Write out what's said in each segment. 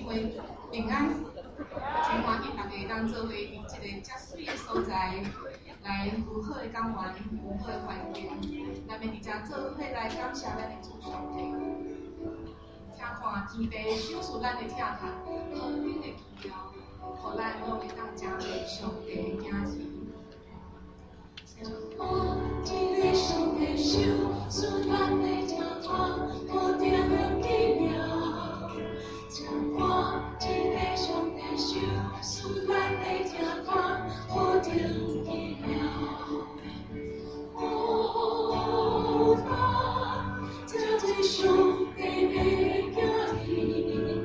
会平安，真欢喜大家当做伙伫一个遮水的所在，来有好的港湾，有好的环境，咱要伫遮做伙来感谢咱的主上帝。请看天地手术咱的疼痛，和平的奇妙，互咱拢会当真为上帝的惊喜。 我天地上帝手术咱的疼痛，和平的奇妙。请看天地上帝手术咱的疼痛，和平奇妙。哦，这最上帝的惊喜。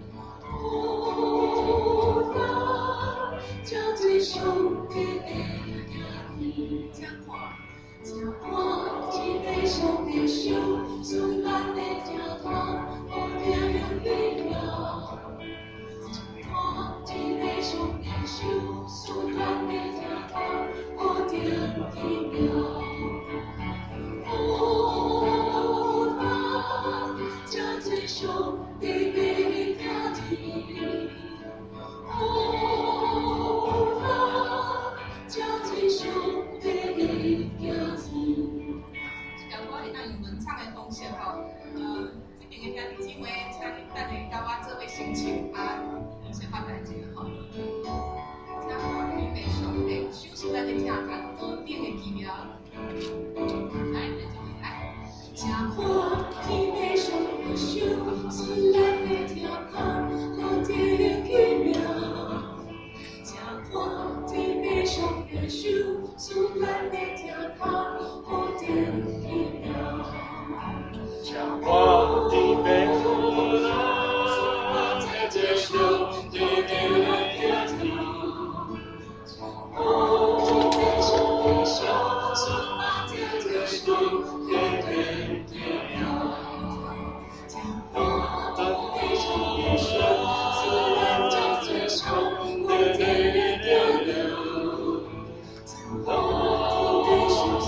哦，这最上帝的惊喜。请看天地上帝手术咱的疼痛，和平的奇妙。请看天地上帝手术咱的疼痛，和平奇妙。哦，这最上帝的惊喜。哦，这最上帝的惊喜。 条歌是咱用原唱的方式吼，这边的兄弟姊妹，请恁等下甲我做伙先唱，先发大声吼。请看天地上帝手术咱的疼痛，和平的奇妙。来，咱就来。 请看天地上帝手术咱的疼痛，和平的奇妙。请看天地上帝手术咱的疼痛，和平奇妙。 请看天地上帝这上帝的惊喜。 哦，天地上帝手术咱的疼痛，和平奇妙。请看天地上帝手术咱的疼痛，和平奇妙。请看天地上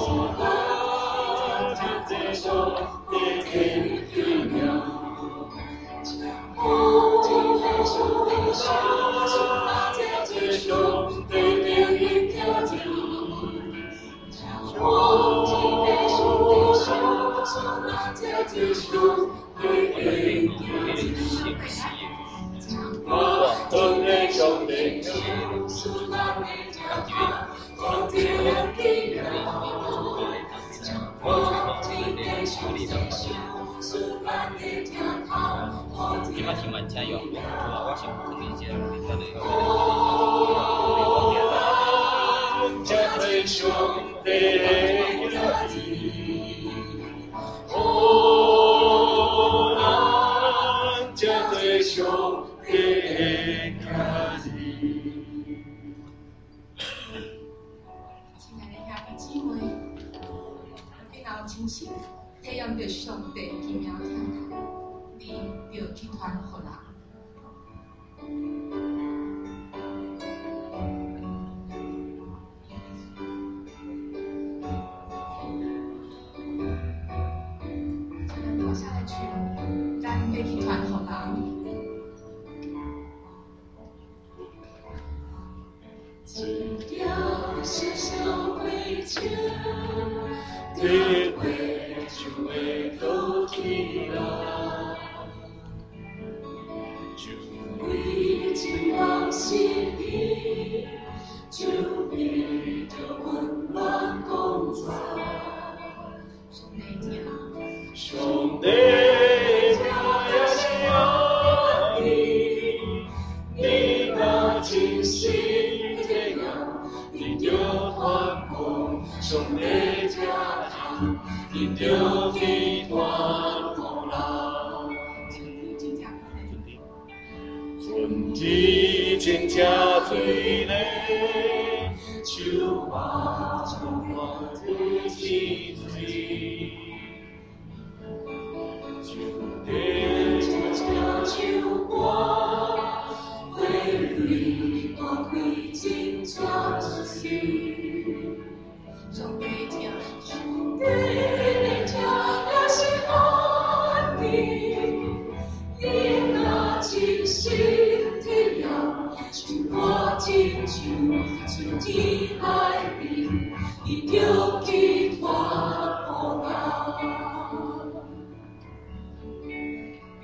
帝手术咱的疼痛，和平奇妙。请看天地上帝手术咱的疼痛，和平奇妙。请看天地上帝手术咱的疼痛，和平奇妙。请看天地上帝手术咱的疼痛，和平奇妙。请看天地上帝手术咱的疼痛，和平奇妙。 听完加油！我想肯定先在那个。 这最上帝的惊喜。哦，这最上帝的惊喜。 亲爱的兄弟姊妹，你若有真心体验着上帝奇妙疼痛，你就去传互人。咱留下来唱，咱要去传互人。 一条小小灰车，体会就会到天啦。就为情人心意，就为着温暖共在。 上帝听， 上帝也是爱你，你若真心这样，你就传播上帝这疼，你就去传互人。春天真正水嘞，树花种花的清水。就得这秋光，花蕊花开真正是。 上帝听， 上帝的听也是爱你，你若真心。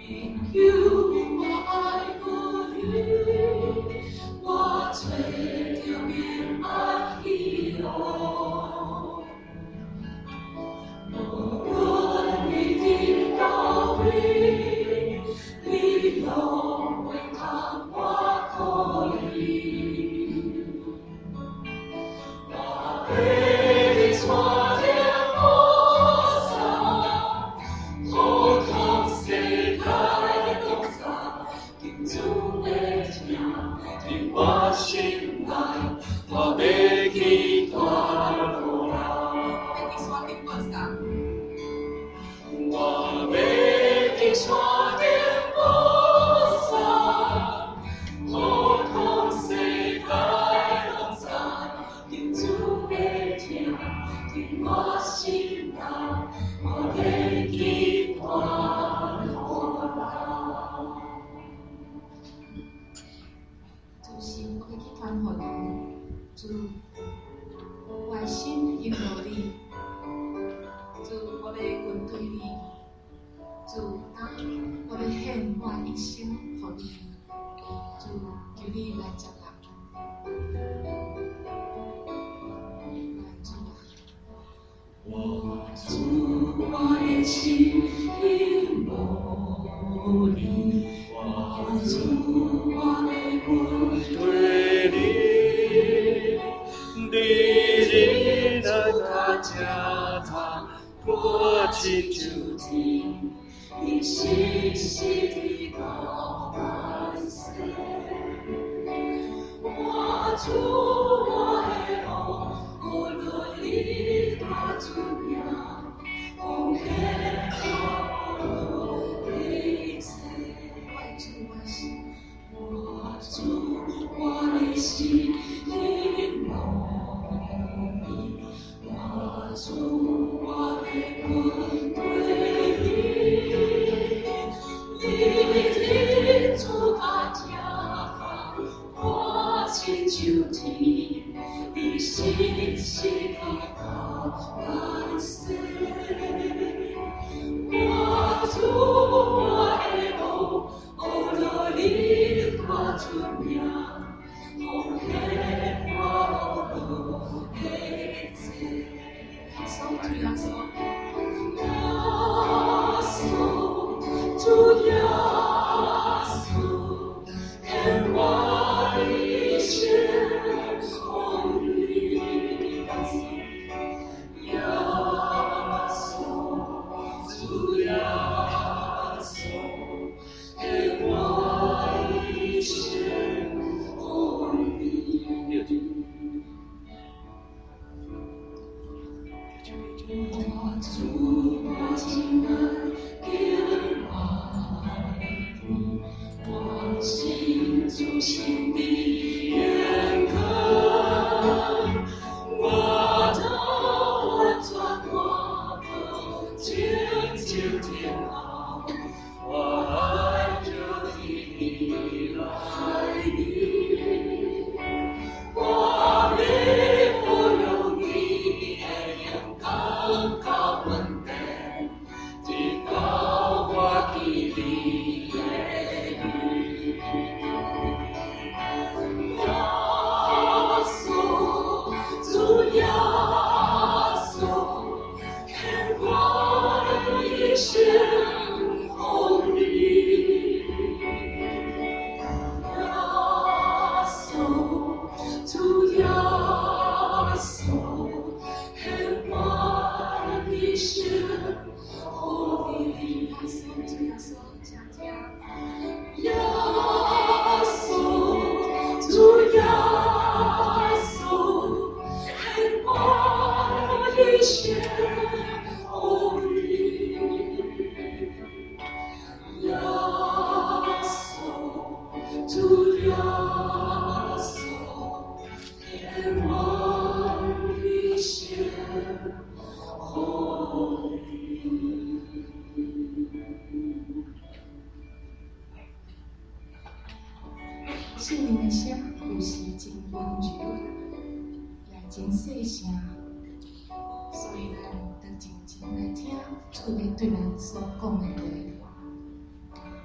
圣灵的声有时真温柔，也真细声，所以咱得静静来听主的对咱所讲的话。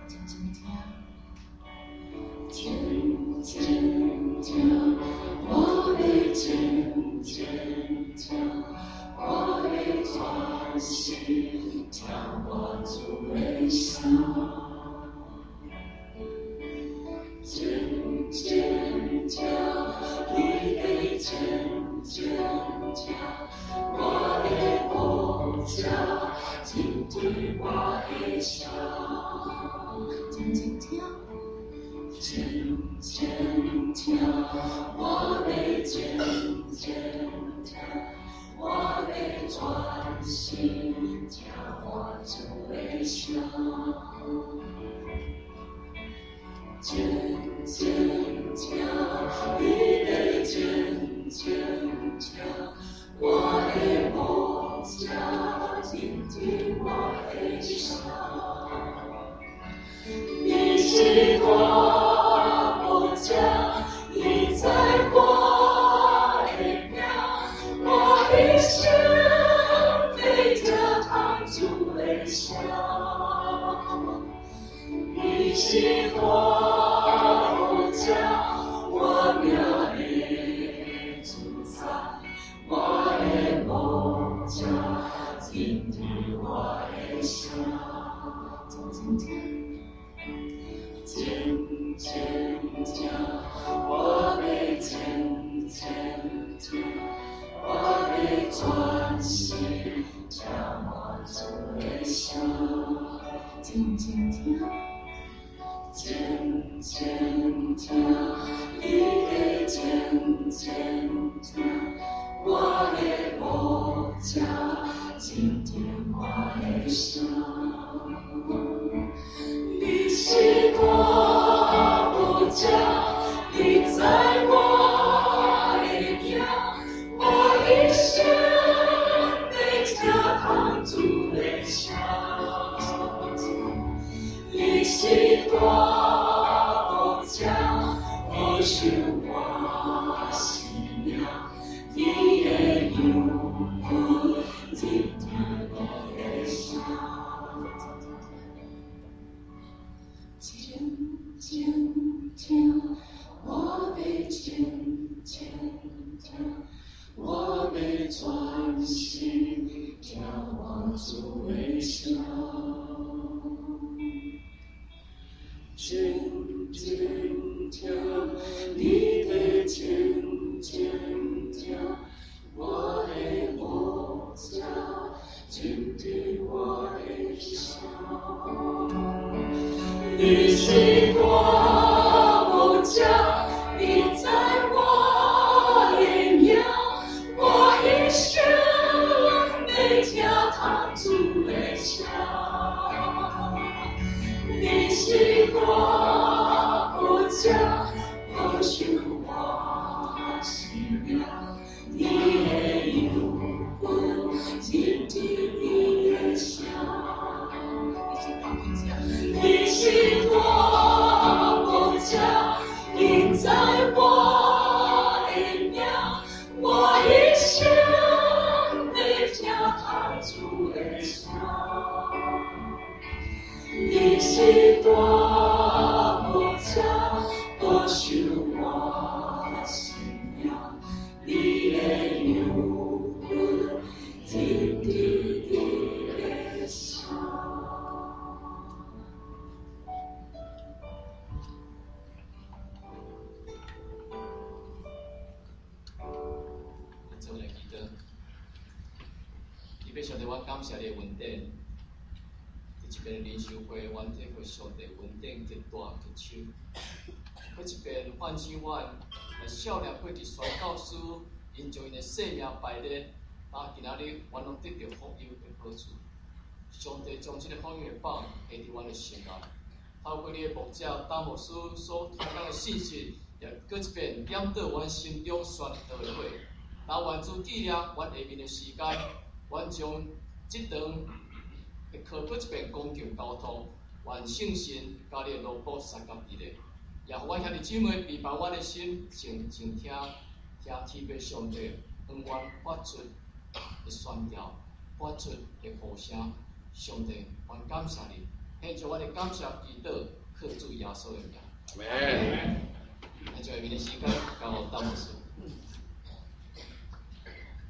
真真叫，你的真真叫，我的梦叫，今天我的笑，真真叫，真真叫，我的真真叫，我的专心叫我主的笑。真真叫，你的真真叫，我的梦叫，今天我的笑。你是我梦叫，你在我的庙，我一生背着扛住微笑。你是我家，我庙的主宰，我的梦家，今天我的笑，真真叫，我的真真叫，我的专心叫我主的笑，真真叫。真真叫，你的真真叫，我的梦叫，今天我的笑。你是我梦叫，你在我的庙，我一生背着扛住微笑。你是我家，你是我信仰，你的永不今天我的笑。真真叫，我的真真叫，我的专心叫我主微笑。真真叫，你的真真叫，我的梦叫，今天我的笑。你是我梦叫，你在我的庙，我一生每天扛住微笑。你是我家，我是我信仰，你的永不今天你的笑。你是我家，你在我的庙，我一生每天扛住微笑。你是我家，我是我信仰，你的永不今天你的笑。 做来祈祷，特别上帝，我感谢你的恩典。一边灵修会完体会上帝稳定极大极手，佮一边唤醒我少年过伫宣教师，因将因的性命败咧，今仔日原拢得到福音的好处。上帝将这个福音的棒下伫阮的心内，透过你的牧者大牧师所传讲的信息，也佮一遍点到阮心中宣道的火。拿原主纪念阮下面的时间，阮将这段。会靠过一遍公共交通，愿圣神甲你罗卜三角伫咧，也互阮兄弟姊妹备办阮的心，静静听天父上帝向阮发出的宣调，发出的呼声。上帝，阮感谢你，献上阮的感谢祈祷，靠主耶稣的名。阿门。现在下面的时间交互大牧师。